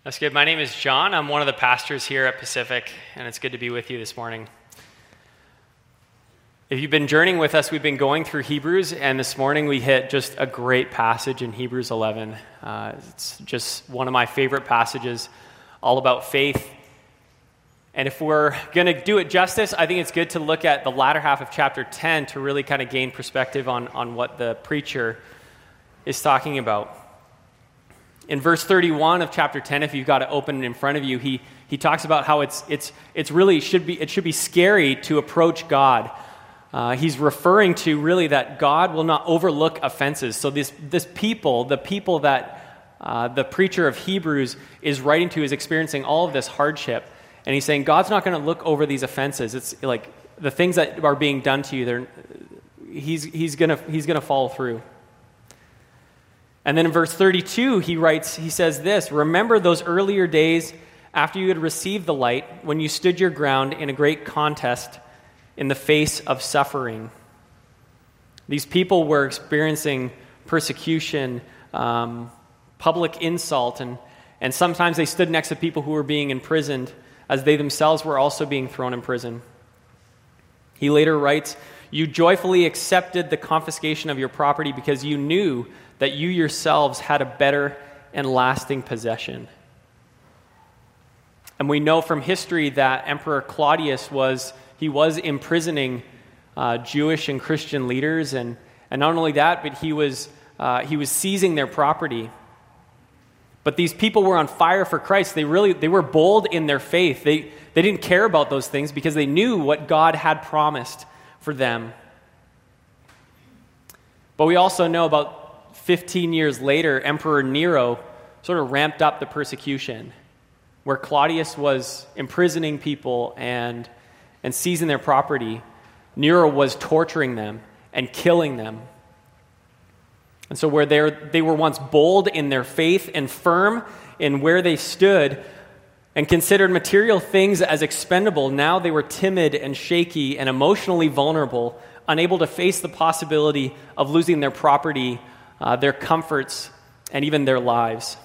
That's good. My name is John. I'm one of the pastors here at Pacific, and it's good to be with you this morning. If you've been journeying with us, we've been going through Hebrews, and this morning we hit just a great passage in Hebrews 11. It's just one of my favorite passages, all about faith. And if we're going to do it justice, I think it's good to look at the latter half of chapter 10 to really kind of gain perspective on what the preacher is talking about. In verse 31 of chapter 10, if you've got it open in front of you, he talks about how it's really should be scary to approach God. He's referring to really that God will not overlook offenses. So this people, the people that the preacher of Hebrews is writing to, is experiencing all of this hardship, and he's saying God's not going to look over these offenses. It's like the things that are being done to you. He's going to follow through. And then in verse 32, he says this: "Remember those earlier days after you had received the light, when you stood your ground in a great contest in the face of suffering." These people were experiencing persecution, public insult, and sometimes they stood next to people who were being imprisoned, as they themselves were also being thrown in prison. He later writes, "You joyfully accepted the confiscation of your property because you knew that you yourselves had a better and lasting possession." And we know from history that Emperor Claudius was imprisoning Jewish and Christian leaders, and not only that, but he was seizing their property. But these people were on fire for Christ. They were bold in their faith. They didn't care about those things because they knew what God had promised for them. But we also know about 15 years later, Emperor Nero sort of ramped up the persecution, where Claudius was imprisoning people and seizing their property. Nero was torturing them and killing them. And so where they were once bold in their faith and firm in where they stood and considered material things as expendable, now they were timid and shaky and emotionally vulnerable, unable to face the possibility of losing their property, their comforts, and even their lives.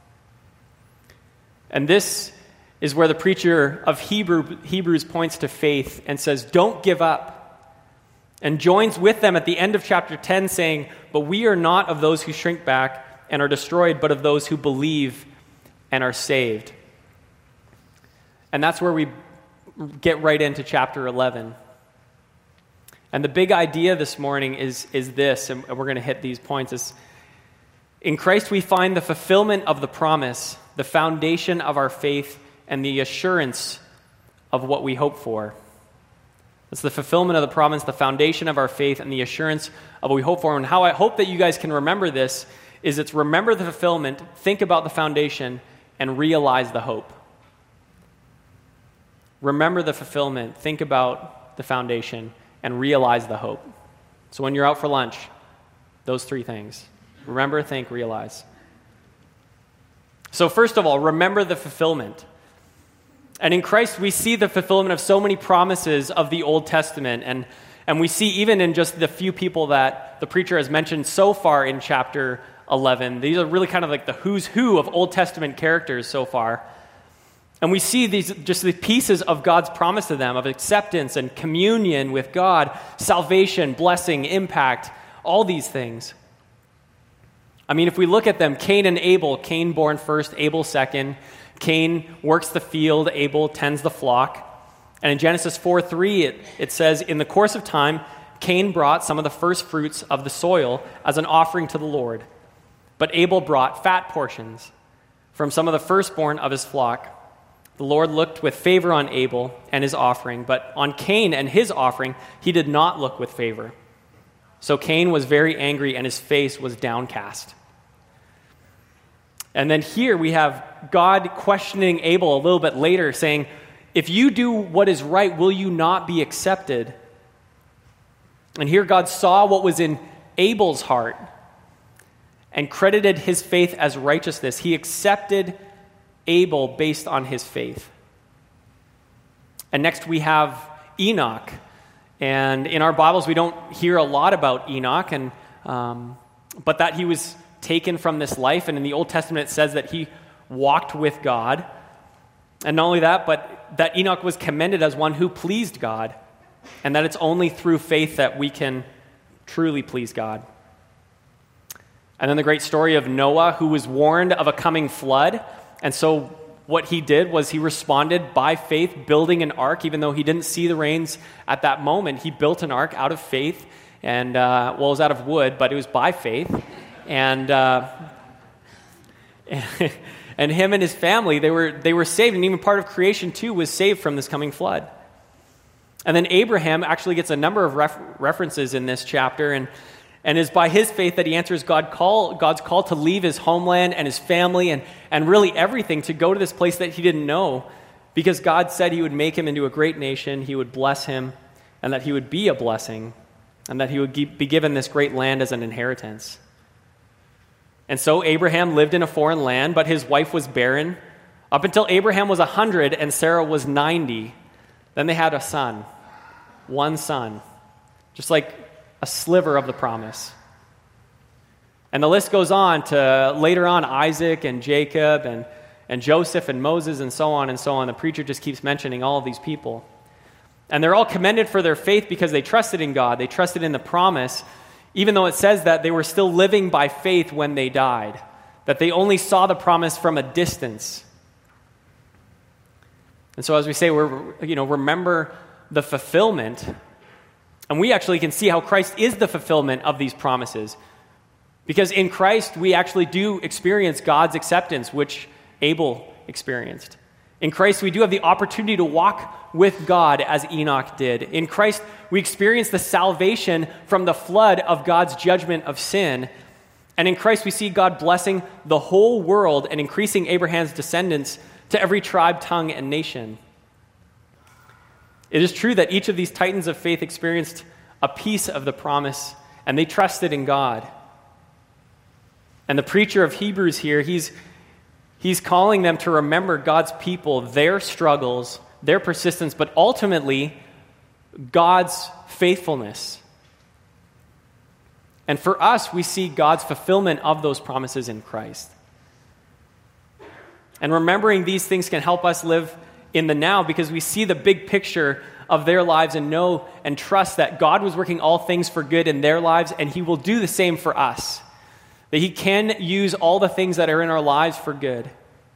And this is where the preacher of Hebrews points to faith and says, don't give up, and joins with them at the end of chapter 10 saying, but we are not of those who shrink back and are destroyed, but of those who believe and are saved. And that's where we get right into chapter 11. And the big idea this morning is this, and we're going to hit these points. Is in Christ we find the fulfillment of the promise, the foundation of our faith, and the assurance of what we hope for. It's the fulfillment of the promise, the foundation of our faith, and the assurance of what we hope for. And how I hope that you guys can remember this is it's remember the fulfillment, think about the foundation, and realize the hope. Remember the fulfillment, think about the foundation, and realize the hope. So when you're out for lunch, those three things. Remember, think, realize. So first of all, remember the fulfillment. And in Christ, we see the fulfillment of so many promises of the Old Testament. And we see even in just the few people that the preacher has mentioned so far in chapter 11. These are really kind of like the who's who of Old Testament characters so far. And we see these just the pieces of God's promise to them, of acceptance and communion with God, salvation, blessing, impact, all these things. I mean, if we look at them, Cain and Abel, Cain born first, Abel second. Cain works the field, Abel tends the flock. And in Genesis 4:3, it says, in the course of time, Cain brought some of the first fruits of the soil as an offering to the Lord. But Abel brought fat portions from some of the firstborn of his flock. The Lord looked with favor on Abel and his offering, but on Cain and his offering he did not look with favor. So Cain was very angry and his face was downcast. And then here we have God questioning Abel a little bit later, saying, if you do what is right, will you not be accepted? And here God saw what was in Abel's heart and credited his faith as righteousness. He accepted Abel based on his faith. And next we have Enoch. And in our Bibles we don't hear a lot about Enoch, but that he was taken from this life. And in the Old Testament it says that he walked with God. And not only that, but that Enoch was commended as one who pleased God, and that it's only through faith that we can truly please God. And then the great story of Noah, who was warned of a coming flood, and so what he did was he responded by faith, building an ark, even though he didn't see the rains at that moment. He built an ark out of faith, and it was out of wood, but it was by faith. And and him and his family, they were saved, and even part of creation too was saved from this coming flood. And then Abraham actually gets a number of references in this chapter, and it's by his faith that he answers God's call to leave his homeland and his family and really everything to go to this place that he didn't know, because God said he would make him into a great nation, he would bless him, and that he would be a blessing, and that he would be given this great land as an inheritance. And so Abraham lived in a foreign land, but his wife was barren. Up until Abraham was 100 and Sarah was 90, then they had a son, one son, just like a sliver of the promise. And the list goes on to later on Isaac and Jacob and Joseph and Moses and so on and so on. The preacher just keeps mentioning all of these people. And they're all commended for their faith because they trusted in God. They trusted in the promise, even though it says that they were still living by faith when they died, that they only saw the promise from a distance. And so as we say, remember the fulfillment. And we actually can see how Christ is the fulfillment of these promises. Because in Christ, we actually do experience God's acceptance, which Abel experienced. In Christ, we do have the opportunity to walk with God as Enoch did. In Christ, we experience the salvation from the flood of God's judgment of sin. And in Christ, we see God blessing the whole world and increasing Abraham's descendants to every tribe, tongue, and nation. It is true that each of these titans of faith experienced a piece of the promise, and they trusted in God. And the preacher of Hebrews here, he's calling them to remember God's people, their struggles, their persistence, but ultimately God's faithfulness. And for us, we see God's fulfillment of those promises in Christ. And remembering these things can help us live in the now, because we see the big picture of their lives and know and trust that God was working all things for good in their lives, and he will do the same for us. That he can use all the things that are in our lives for good.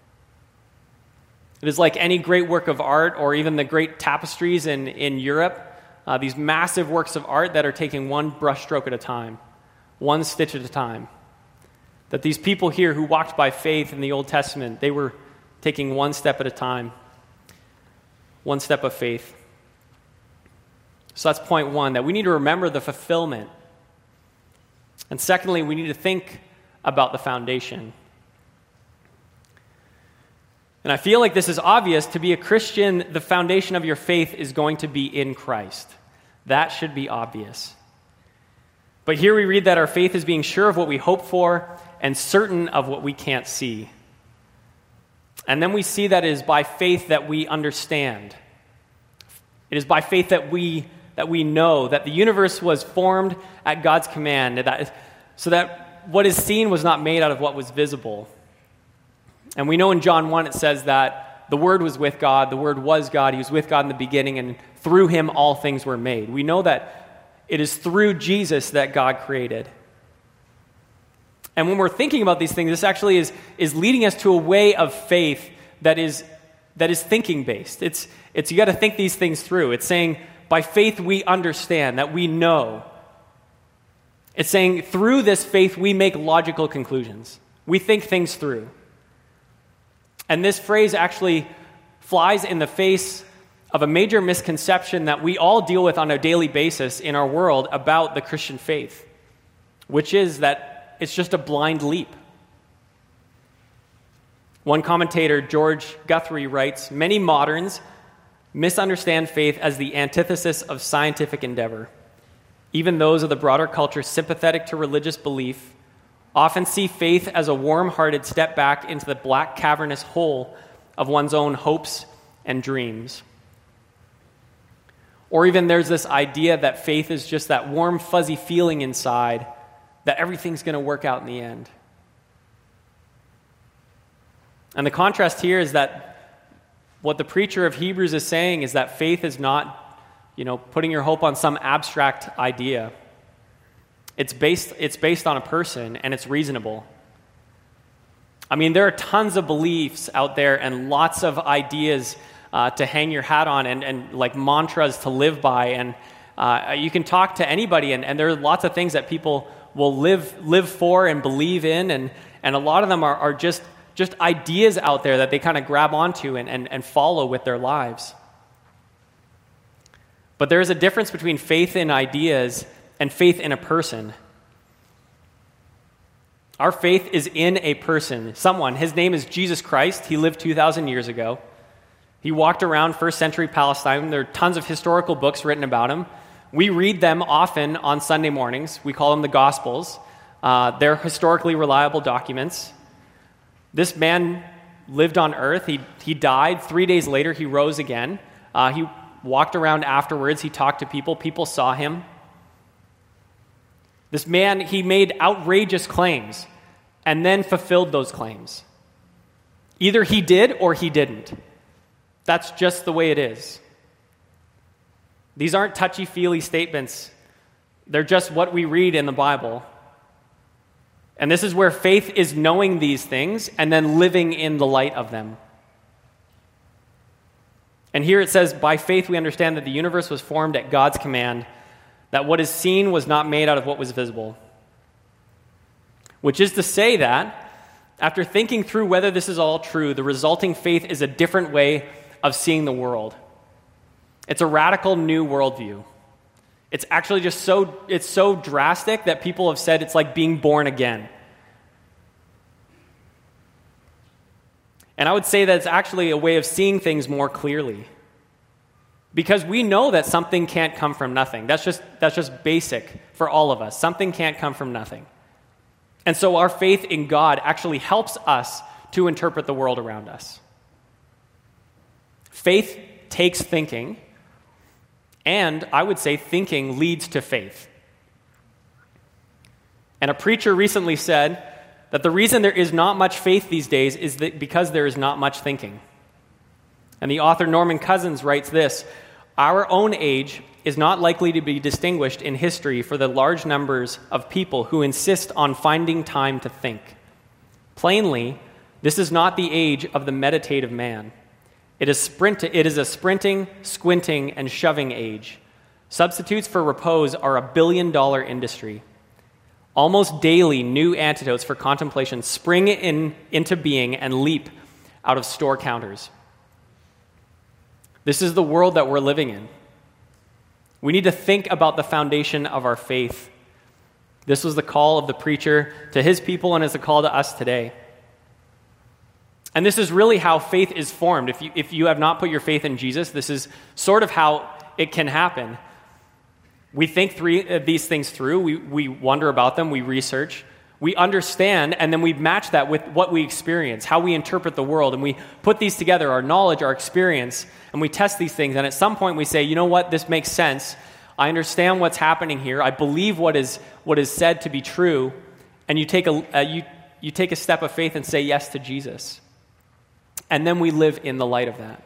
It is like any great work of art, or even the great tapestries in Europe, these massive works of art that are taking one brushstroke at a time, one stitch at a time. That these people here who walked by faith in the Old Testament, they were taking one step at a time, one step of faith. So that's point one, that we need to remember the fulfillment. And secondly, we need to think about the foundation. And I feel like this is obvious. To be a Christian, the foundation of your faith is going to be in Christ. That should be obvious. But here we read that our faith is being sure of what we hope for and certain of what we can't see. And then we see that it is by faith that we understand. It is by faith that we know that the universe was formed at God's command, so that what is seen was not made out of what was visible. And we know in John 1 it says that the Word was with God, the Word was God, he was with God in the beginning, and through him all things were made. We know that it is through Jesus that God created. And when we're thinking about these things, this actually is leading us to a way of faith that is thinking based. It's you got to think these things through. It's saying by faith we understand, that we know. It's saying through this faith we make logical conclusions. We think things through. And this phrase actually flies in the face of a major misconception that we all deal with on a daily basis in our world about the Christian faith, which is that it's just a blind leap. One commentator, George Guthrie, writes, "Many moderns misunderstand faith as the antithesis of scientific endeavor. Even those of the broader culture sympathetic to religious belief often see faith as a warm-hearted step back into the black cavernous hole of one's own hopes and dreams." Or even there's this idea that faith is just that warm, fuzzy feeling inside that everything's going to work out in the end. And the contrast here is that what the preacher of Hebrews is saying is that faith is not, putting your hope on some abstract idea. It's based on a person, and it's reasonable. I mean, there are tons of beliefs out there and lots of ideas to hang your hat on and like mantras to live by. And you can talk to anybody, and there are lots of things that people will live for and believe in. And a lot of them are just ideas out there that they kind of grab onto and follow with their lives. But there is a difference between faith in ideas and faith in a person. Our faith is in a person, someone. His name is Jesus Christ. He lived 2,000 years ago. He walked around first century Palestine. There are tons of historical books written about him. We read them often on Sunday mornings. We call them the Gospels. They're historically reliable documents. This man lived on earth. He died. 3 days later, he rose again. He walked around afterwards. He talked to people. People saw him. This man, he made outrageous claims and then fulfilled those claims. Either he did or he didn't. That's just the way it is. These aren't touchy-feely statements. They're just what we read in the Bible. And this is where faith is knowing these things and then living in the light of them. And here it says, by faith we understand that the universe was formed at God's command, that what is seen was not made out of what was visible. Which is to say that, after thinking through whether this is all true, the resulting faith is a different way of seeing the world. It's a radical new worldview. It's actually just so drastic that people have said it's like being born again. And I would say that it's actually a way of seeing things more clearly. Because we know that something can't come from nothing. That's just basic for all of us. Something can't come from nothing. And so our faith in God actually helps us to interpret the world around us. Faith takes thinking, and I would say thinking leads to faith. And a preacher recently said that the reason there is not much faith these days is because there is not much thinking. And the author Norman Cousins writes this: our own age is not likely to be distinguished in history for the large numbers of people who insist on finding time to think. Plainly, this is not the age of the meditative man. It is a sprinting, squinting, and shoving age. Substitutes for repose are a billion-dollar industry. Almost daily, new antidotes for contemplation spring into being and leap out of store counters. This is the world that we're living in. We need to think about the foundation of our faith. This was the call of the preacher to his people, and it's a call to us today. And this is really how faith is formed. If you have not put your faith in Jesus, this is sort of how it can happen. We think these things through. We wonder about them. We research. We understand, and then we match that with what we experience, how we interpret the world, and we put these together, our knowledge, our experience, and we test these things. And at some point we say, you know what, this makes sense. I understand what's happening here. I believe what is said to be true. And you take a step of faith and say yes to Jesus. And then we live in the light of that.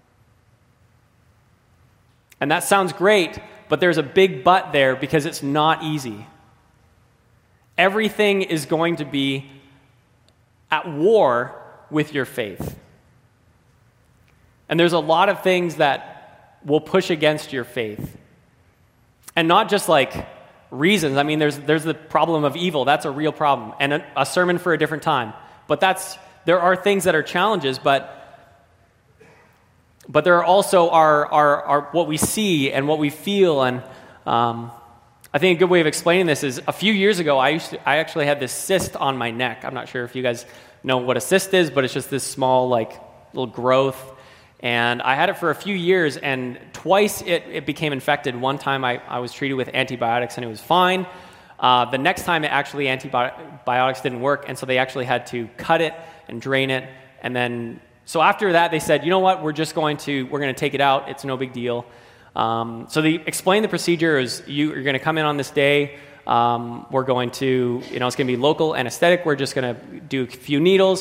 And that sounds great, but there's a big but there because it's not easy. Everything is going to be at war with your faith. And there's a lot of things that will push against your faith. And not just like reasons. I mean, there's the problem of evil. That's a real problem. And a sermon for a different time. But there are things that are challenges, but there are also our what we see and what we feel. And I think a good way of explaining this is a few years ago, I actually had this cyst on my neck. I'm not sure if you guys know what a cyst is, but it's just this small, like, little growth. And I had it for a few years, and twice it became infected. One time I was treated with antibiotics, and it was fine. The next time, antibiotics didn't work, and so they actually had to cut it and drain it. And then, so after that, they said, you know what, we're going to take it out. It's no big deal. So they explained the procedure is you're going to come in on this day. We're going to, it's going to be local anesthetic. We're just going to do a few needles,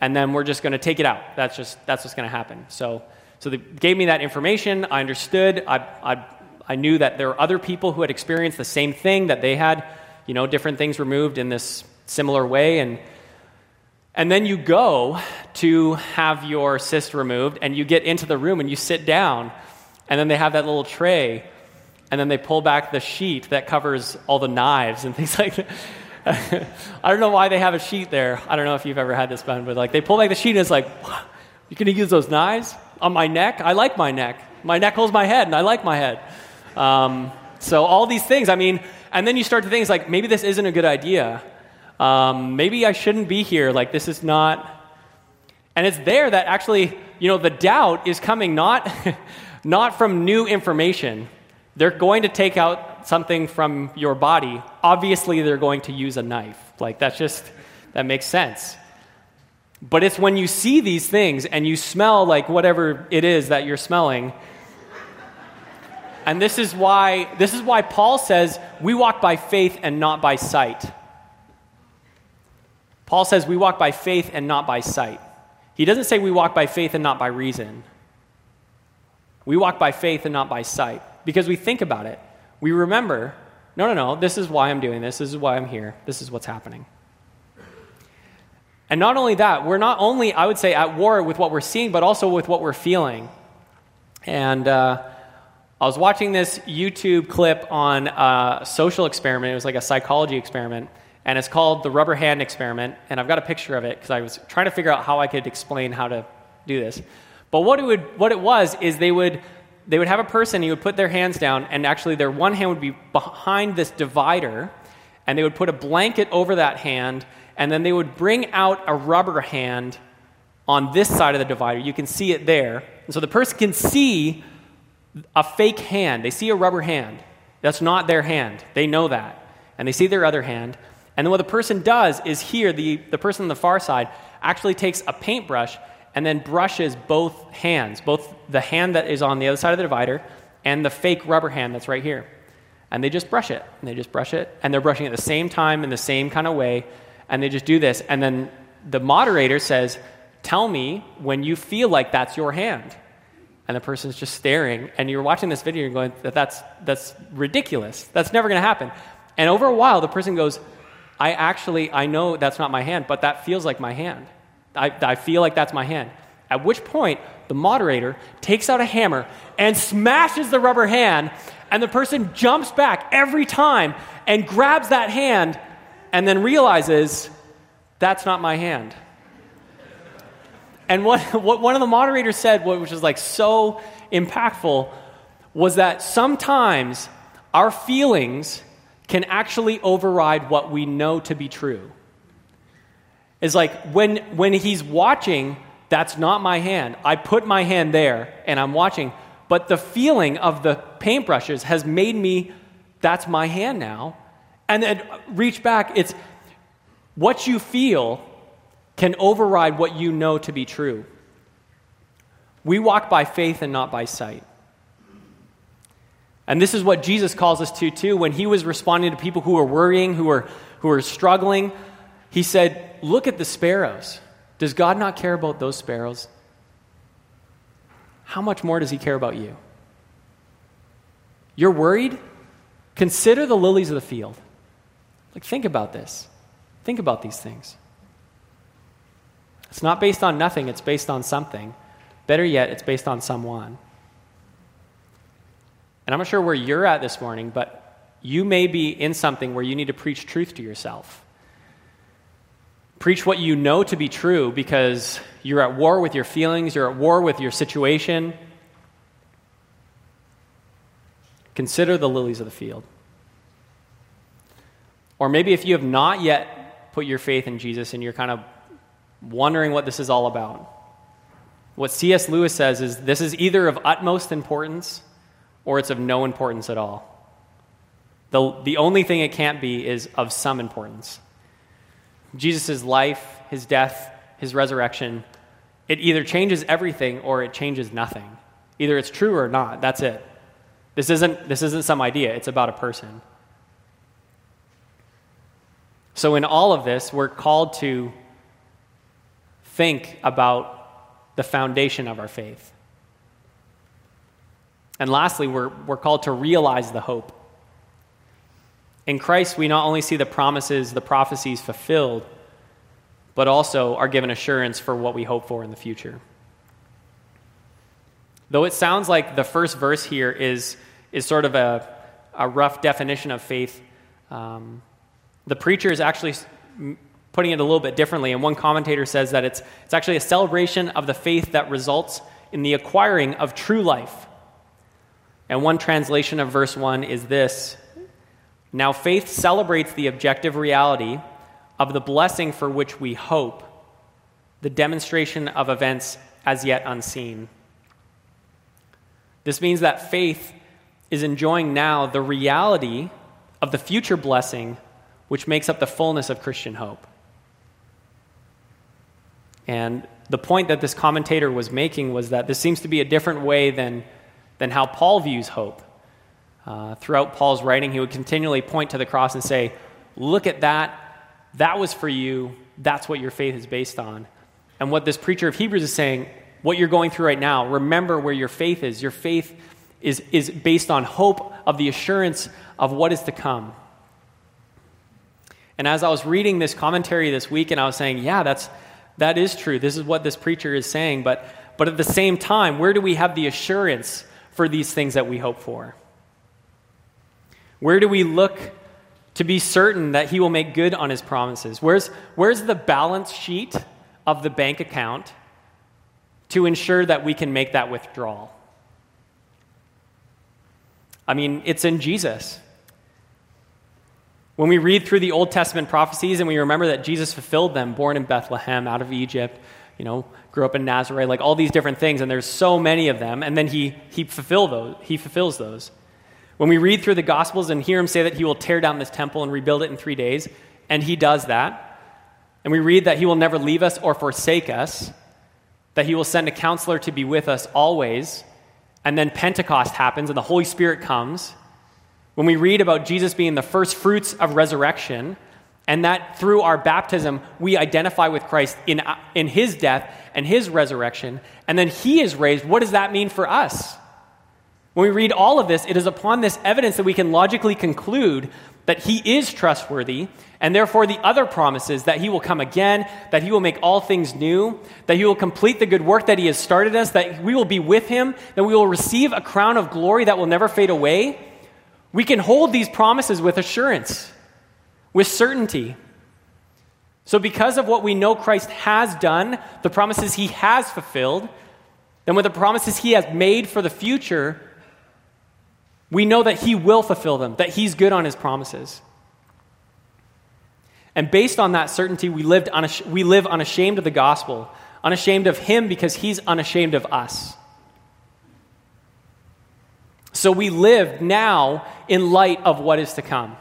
and then we're just going to take it out. That's what's going to happen. So they gave me that information. I understood. I knew that there were other people who had experienced the same thing, that they had, different things removed in this similar way. And then you go to have your cyst removed, and you get into the room, and you sit down, and then they have that little tray, and then they pull back the sheet that covers all the knives and things like that. I don't know why they have a sheet there. I don't know if you've ever had this done, but they pull back the sheet, and it's like, you're going to use those knives on my neck? I like my neck. My neck holds my head, and I like my head. So all these things, and then you start to think, it's like, maybe this isn't a good idea. Maybe I shouldn't be here. Like, this is not. And it's there that actually, the doubt is coming not from new information. They're going to take out something from your body. Obviously, they're going to use a knife. Like, that makes sense. But it's when you see these things and you smell like whatever it is that you're smelling. And this is why Paul says we walk by faith and not by sight. Paul says we walk by faith and not by sight. He doesn't say we walk by faith and not by reason. We walk by faith and not by sight. Because we think about it. We remember, no, this is why I'm doing this. This is why I'm here. This is what's happening. And not only that, we're not only, I would say, at war with what we're seeing, but also with what we're feeling. And I was watching this YouTube clip on a social experiment. It was like a psychology experiment. And it's called the rubber hand experiment. And I've got a picture of it because I was trying to figure out how I could explain how to do this. But what it was is they would have a person, he would put their hands down, and actually their one hand would be behind this divider, and they would put a blanket over that hand, and then they would bring out a rubber hand on this side of the divider. You can see it there. And so the person can see a fake hand. They see a rubber hand. That's not their hand. They know that. And they see their other hand. And then what the person does is here, the person on the far side actually takes a paintbrush and then brushes both hands, both the hand that is on the other side of the divider and the fake rubber hand that's right here. And they just brush it, and they just brush it, and they're brushing at the same time in the same kind of way, and they just do this. And then the moderator says, tell me when you feel like that's your hand. And the person's just staring, and you're watching this video and you're going, that's ridiculous. That's never going to happen. And over a while, the person goes, I know that's not my hand, but that feels like my hand. I feel like that's my hand. At which point, the moderator takes out a hammer and smashes the rubber hand, and the person jumps back every time and grabs that hand and then realizes, that's not my hand. And what one of the moderators said, which was like so impactful, was that sometimes our feelings can actually override what we know to be true. It's like when he's watching, that's not my hand. I put my hand there and I'm watching, but the feeling of the paintbrushes has made me, that's my hand now. And then reach back, it's what you feel can override what you know to be true. We walk by faith and not by sight. And this is what Jesus calls us to too. When he was responding to people who were worrying, who were struggling, he said, look at the sparrows. Does God not care about those sparrows? How much more does he care about you? You're worried? Consider the lilies of the field. Like, think about this. Think about these things. It's not based on nothing, it's based on something. Better yet, it's based on someone. And I'm not sure where you're at this morning, but you may be in something where you need to preach truth to yourself. Preach what you know to be true because you're at war with your feelings, you're at war with your situation. Consider the lilies of the field. Or maybe if you have not yet put your faith in Jesus and you're kind of wondering what this is all about, what C.S. Lewis says is this is either of utmost importance or it's of no importance at all. The only thing it can't be is of some importance. Jesus' life, his death, his resurrection, it either changes everything or it changes nothing. Either it's true or not. That's it. This isn't some idea. It's about a person. So in all of this, we're called to think about the foundation of our faith. And lastly, we're called to realize the hope. In Christ, we not only see the promises, the prophecies fulfilled, but also are given assurance for what we hope for in the future. Though it sounds like the first verse here is sort of a rough definition of faith, the preacher is actually putting it a little bit differently. And one commentator says that it's actually a celebration of the faith that results in the acquiring of true life. And one translation of verse 1 is this: "Now faith celebrates the objective reality of the blessing for which we hope, the demonstration of events as yet unseen." This means that faith is enjoying now the reality of the future blessing which makes up the fullness of Christian hope. And the point that this commentator was making was that this seems to be a different way than how Paul views hope. Throughout Paul's writing, he would continually point to the cross and say, look at that. That was for you. That's what your faith is based on. And what this preacher of Hebrews is saying, what you're going through right now, remember where your faith is. Your faith is based on hope of the assurance of what is to come. And as I was reading this commentary this week, and I was saying, yeah, that is true. This is what this preacher is saying. But at the same time, where do we have the assurance for these things that we hope for? Where do we look to be certain that he will make good on his promises? Where's the balance sheet of the bank account to ensure that we can make that withdrawal? I mean, it's in Jesus. When we read through the Old Testament prophecies and we remember that Jesus fulfilled them, born in Bethlehem, out of Egypt, grew up in Nazareth, like all these different things, and there's so many of them, and then he fulfills those. When we read through the Gospels and hear him say that he will tear down this temple and rebuild it in 3 days, and he does that, and we read that he will never leave us or forsake us, that he will send a counselor to be with us always, and then Pentecost happens and the Holy Spirit comes. When we read about Jesus being the first fruits of resurrection, and that through our baptism we identify with Christ in his death and his resurrection, and then he is raised, what does that mean for us? When we read all of this, it is upon this evidence that we can logically conclude that he is trustworthy, and therefore the other promises that he will come again, that he will make all things new, that he will complete the good work that he has started us, that we will be with him, that we will receive a crown of glory that will never fade away. We can hold these promises with assurance, with certainty. So because of what we know Christ has done, the promises he has fulfilled, and with the promises he has made for the future, we know that he will fulfill them, that he's good on his promises. And based on that certainty, we live unashamed of the gospel, unashamed of him because he's unashamed of us. So we live now in light of what is to come.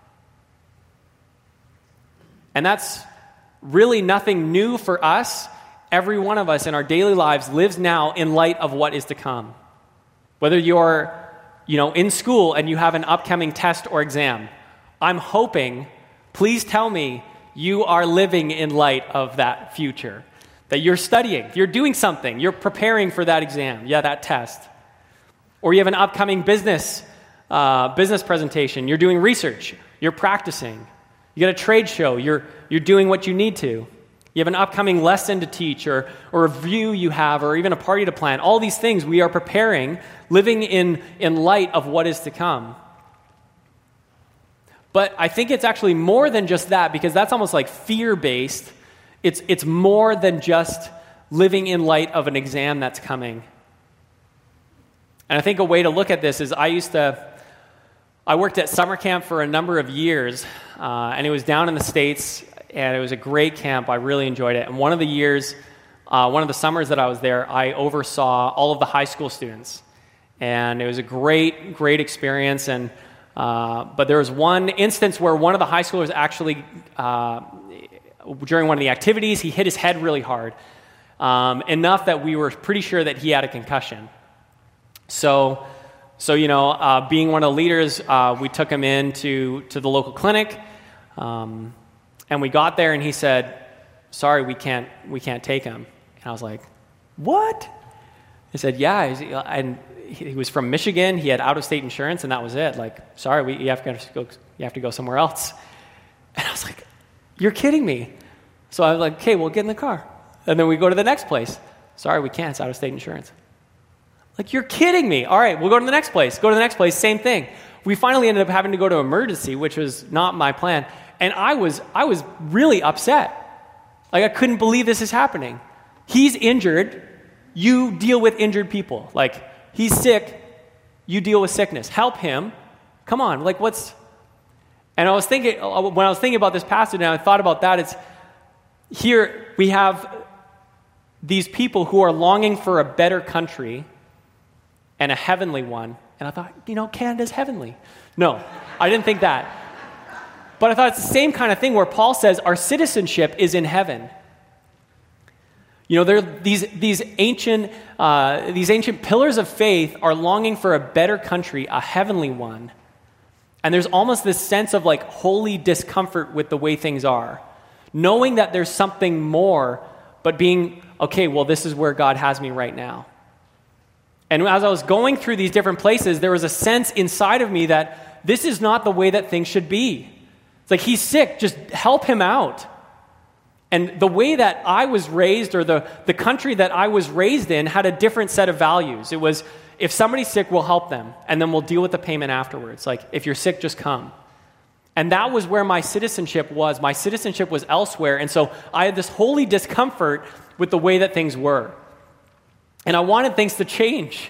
And that's really nothing new for us. Every one of us in our daily lives lives now in light of what is to come. Whether you're in school and you have an upcoming test or exam, I'm hoping, please tell me you are living in light of that future, that you're studying, you're doing something, you're preparing for that exam, that test. Or you have an upcoming business presentation, you're doing research, you're practicing. You got a trade show, you're doing what you need to. You have an upcoming lesson to teach or a review you have or even a party to plan. All these things we are preparing, living in light of what is to come. But I think it's actually more than just that, because that's almost like fear-based. It's more than just living in light of an exam that's coming. And I think a way to look at this is I worked at summer camp for a number of years, and it was down in the States, and it was a great camp. I really enjoyed it. And one of the summers that I was there, I oversaw all of the high school students. And it was a great, great experience. And but there was one instance where one of the high schoolers actually, during one of the activities, he hit his head really hard, enough that we were pretty sure that he had a concussion. So being one of the leaders, we took him in to the local clinic, and we got there, and he said, sorry, we can't take him. And I was like, what? He said, yeah, and he was from Michigan. He had out-of-state insurance, and that was it. Like, sorry, you have to go somewhere else. And I was like, you're kidding me. So I was like, okay, we'll get in the car. And then we go to the next place. Sorry, we can't. It's out-of-state insurance. Like, you're kidding me. All right, we'll go to the next place. Go to the next place, same thing. We finally ended up having to go to emergency, which was not my plan. And I was really upset. Like, I couldn't believe this is happening. He's injured. You deal with injured people. Like, he's sick. You deal with sickness. Help him. Come on. Like, what's... And I was thinking, when I was thinking about this passage and I thought about that, it's here we have these people who are longing for a better country and a heavenly one. And I thought, Canada's heavenly. No, I didn't think that. But I thought it's the same kind of thing where Paul says our citizenship is in heaven. These ancient pillars of faith are longing for a better country, a heavenly one. And there's almost this sense of like holy discomfort with the way things are. Knowing that there's something more, but being, okay, well, this is where God has me right now. And as I was going through these different places, there was a sense inside of me that this is not the way that things should be. It's like, he's sick, just help him out. And the way that I was raised, or the country that I was raised in, had a different set of values. It was, if somebody's sick, we'll help them, and then we'll deal with the payment afterwards. Like, if you're sick, just come. And that was where my citizenship was. My citizenship was elsewhere, and so I had this holy discomfort with the way that things were. And I wanted things to change.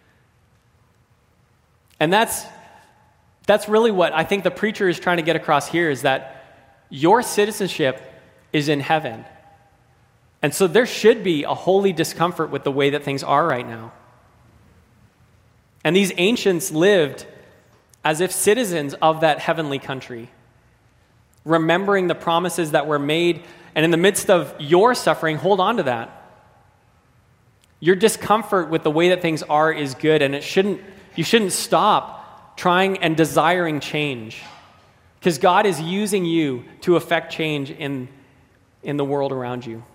And that's really what I think the preacher is trying to get across here, is that your citizenship is in heaven. And so there should be a holy discomfort with the way that things are right now. And these ancients lived as if citizens of that heavenly country, remembering the promises that were made, and in the midst of your suffering, hold on to that. Your discomfort with the way that things are is good, and you shouldn't stop trying and desiring change, because God is using you to affect change in the world around you.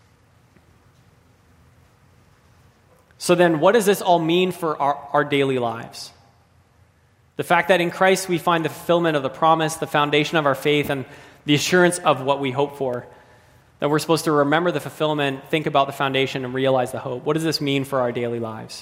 So then, what does this all mean for our daily lives? The fact that in Christ we find the fulfillment of the promise, the foundation of our faith, and the assurance of what we hope for. That we're supposed to remember the fulfillment, think about the foundation, and realize the hope. What does this mean for our daily lives?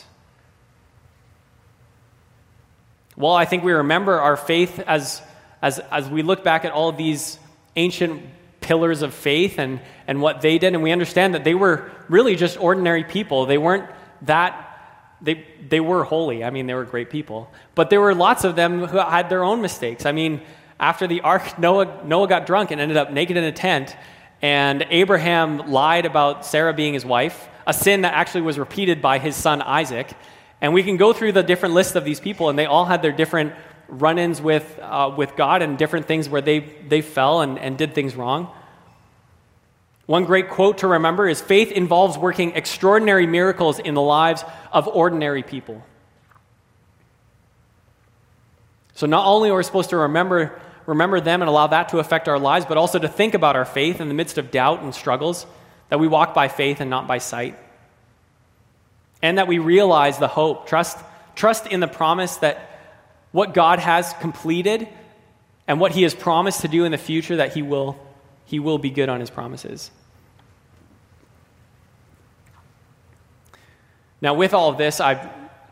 Well, I think we remember our faith as we look back at all of these ancient pillars of faith and what they did, and we understand that they were really just ordinary people. They weren't they were holy. I mean, they were great people. But there were lots of them who had their own mistakes. I mean, after the ark, Noah got drunk and ended up naked in a tent, and Abraham lied about Sarah being his wife, a sin that actually was repeated by his son Isaac. And we can go through the different lists of these people, and they all had their different run-ins with God and different things where they fell and did things wrong. One great quote to remember is, faith involves working extraordinary miracles in the lives of ordinary people. So not only are we supposed to remember them and allow that to affect our lives, but also to think about our faith in the midst of doubt and struggles, that we walk by faith and not by sight. And that we realize the hope, trust in the promise that what God has completed and what he has promised to do in the future, that he will be good on his promises. Now, with all of this, I've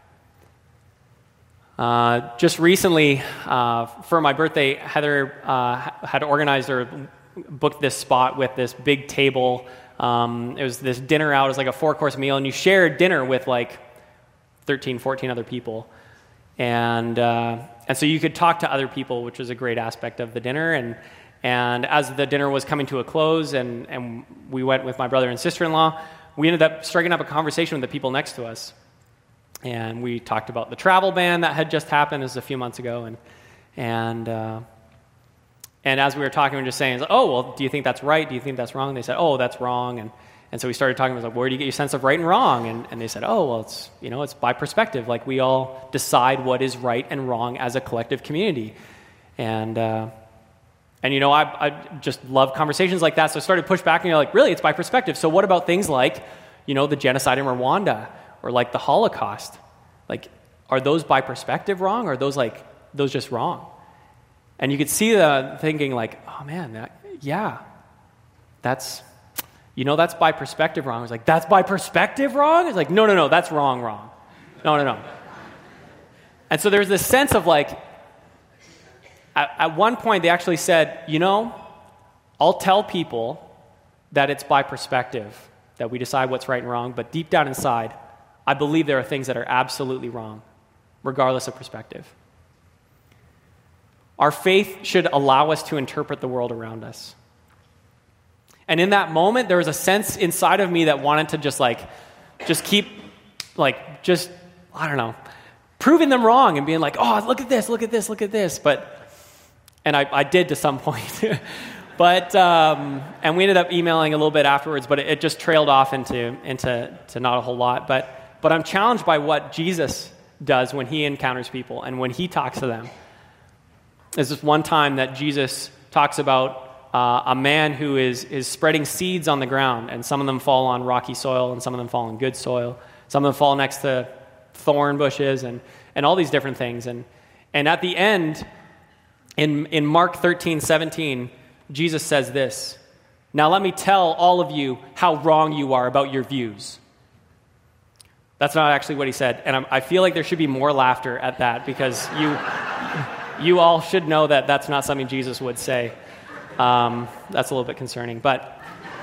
just recently, for my birthday, Heather had organized or booked this spot with this big table. It was this dinner out. It was like a 4-course meal, and you shared dinner with like 13, 14 other people. And so you could talk to other people, which was a great aspect of the dinner. And as the dinner was coming to a close, and we went with my brother and sister-in-law, we ended up striking up a conversation with the people next to us. And we talked about the travel ban that had just happened. This was a few months ago. And as we were talking, we were just saying, oh, well, do you think that's right? Do you think that's wrong? And they said, oh, that's wrong. And so we started talking, like, where do you get your sense of right and wrong? And they said, oh, well, it's by perspective. Like, we all decide what is right and wrong as a collective community. And And, I just love conversations like that. So I started to push back, and you're like, really, it's by perspective. So what about things like, the genocide in Rwanda or like the Holocaust? Like, are those by perspective wrong, or are those just wrong? And you could see the thinking like, oh man, that's by perspective wrong. It's like, that's by perspective wrong? It's like, no, that's wrong. No. And so there's this sense of like, at one point they actually said, I'll tell people that it's by perspective, that we decide what's right and wrong, but deep down inside, I believe there are things that are absolutely wrong, regardless of perspective. Our faith should allow us to interpret the world around us. And in that moment, there was a sense inside of me that wanted to just keep, proving them wrong and being like, oh, look at this. And I did to some point. And we ended up emailing a little bit afterwards, but it just trailed off into not a whole lot. But I'm challenged by what Jesus does when he encounters people and when he talks to them. There's this one time that Jesus talks about a man who is spreading seeds on the ground, and some of them fall on rocky soil, and some of them fall on good soil. Some of them fall next to thorn bushes, and all these different things. And at the end, in Mark 13:17, Jesus says this, "Now let me tell all of you how wrong you are about your views." That's not actually what he said, and I feel like there should be more laughter at that, because you all should know that that's not something Jesus would say. That's a little bit concerning, but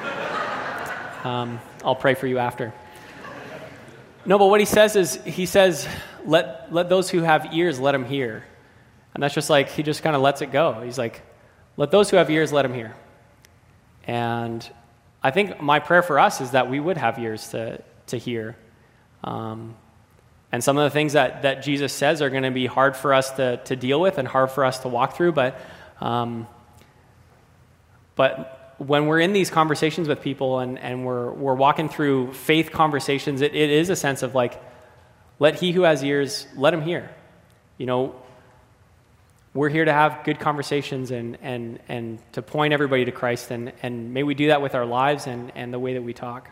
I'll pray for you after. No, but what he says is, let those who have ears, let them hear. And that's just like, he just kind of lets it go. He's like, let those who have ears, let them hear. And I think my prayer for us is that we would have ears to hear. And some of the things that Jesus says are going to be hard for us to deal with and hard for us to walk through, but when we're in these conversations with people and we're walking through faith conversations, it is a sense of like, let he who has ears, let him hear. We're here to have good conversations and to point everybody to Christ, and may we do that with our lives and the way that we talk.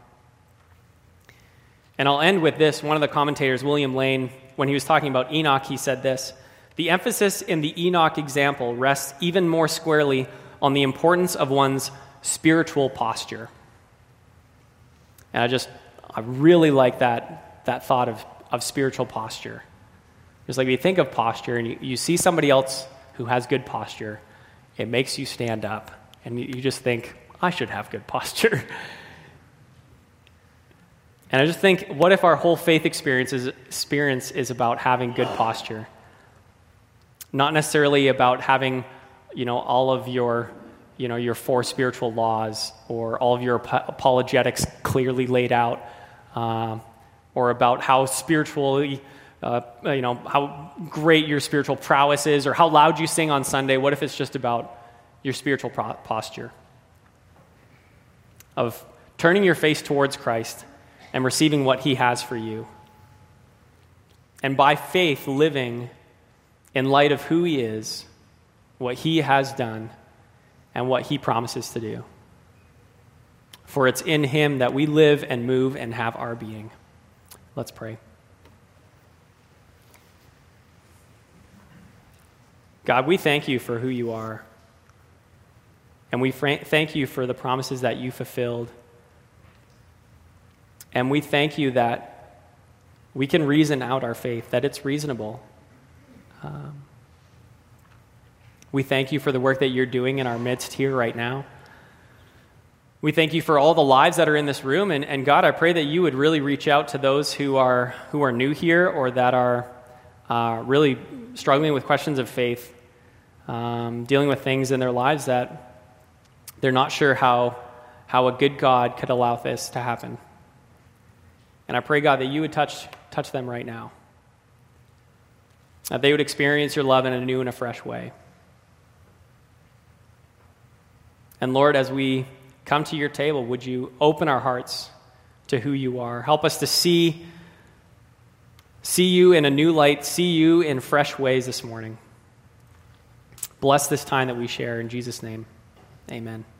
And I'll end with this. One of the commentators, William Lane, when he was talking about Enoch, he said this: "The emphasis in the Enoch example rests even more squarely on the importance of one's spiritual posture." And I really like that thought of spiritual posture. Just like if you think of posture and you see somebody else who has good posture, it makes you stand up. And you just think, I should have good posture. And I just think, what if our whole faith experience is about having good posture? Not necessarily about having, all of your four spiritual laws or all of your apologetics clearly laid out, or about how spiritually, how great your spiritual prowess is, or how loud you sing on Sunday. What if it's just about your spiritual posture of turning your face towards Christ and receiving what he has for you, and by faith living in light of who he is, what he has done, and what he promises to do? For it's in him that we live and move and have our being. Let's pray. God, we thank you for who you are. And we thank you for the promises that you fulfilled. And we thank you that we can reason out our faith, that it's reasonable. We thank you for the work that you're doing in our midst here right now. We thank you for all the lives that are in this room. And God, I pray that you would really reach out to those who are new here, or that are really struggling with questions of faith, dealing with things in their lives that they're not sure how a good God could allow this to happen. And I pray, God, that you would touch them right now, that they would experience your love in a new and a fresh way. And Lord, as we come to your table, would you open our hearts to who you are? Help us to see you in a new light, see you in fresh ways this morning. bless this time that we share. In Jesus' name, amen.